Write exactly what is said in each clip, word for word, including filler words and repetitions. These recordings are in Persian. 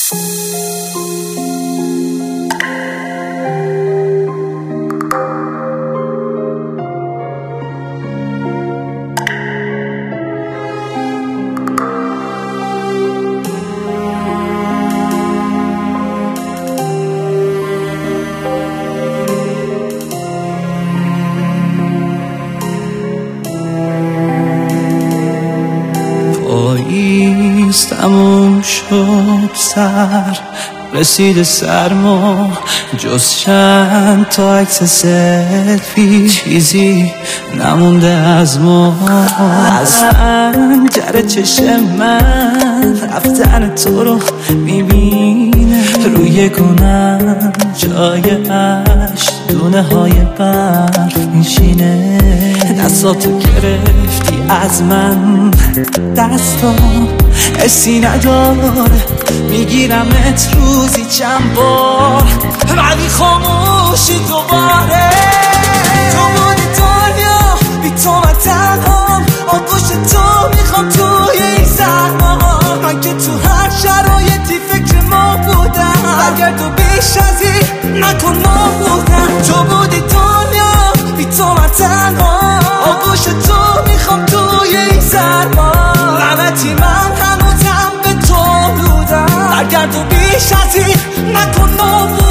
پاییز تموم شد، سر رسید سرما، جز چند تا عکس سلفی چیزی نمونده از ما. از پنجره چشم من رفتن تو رو میبینه، روی گونم جای عشق دونه های برف میشینه. دستاتو گرفتی از من، دستام حسی نداره، میگیرمت روزی چند بار ولی خاموشی دوباره. تو بودی دنیا بی تو من تنهام، آغوش تو میخوام توی این سرما. من که تو هر شرایطی فکر ما بودم، برگرد و بیش از این نکن ما بودم. تو بودی دنیا بی تو من تنهام، آغوش تو میخوام توی این سرما. لعنتی من هنوزم به تو بودم، برگرد و بیش از این نکن ما بودم.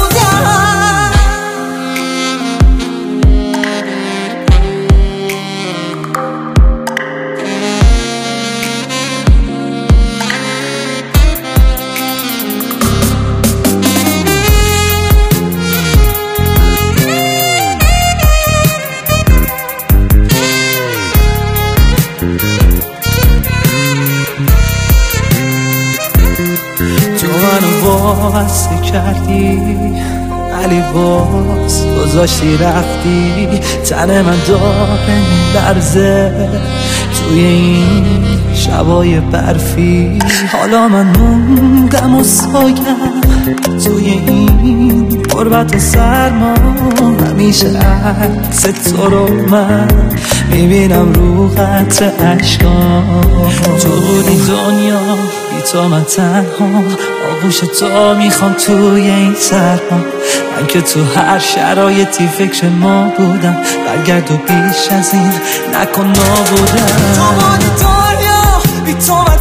تو منو واسه کردی ولی باز گذاشتی رفتی. تن من داره میلرزه توی این شبای برفی. حالا من موندم و سایم توی این غربت سرما. همیشه عکس تو رو من میبینم رو قطر اشکام. تو بودی دنیا بی تو من تنها، آغوش تو میخوام توی این سرما. من که تو هر شرایطی فکر ما بودم، برگرد و بیش از این نکن ما بودم. تو بودی دنیا بی تو من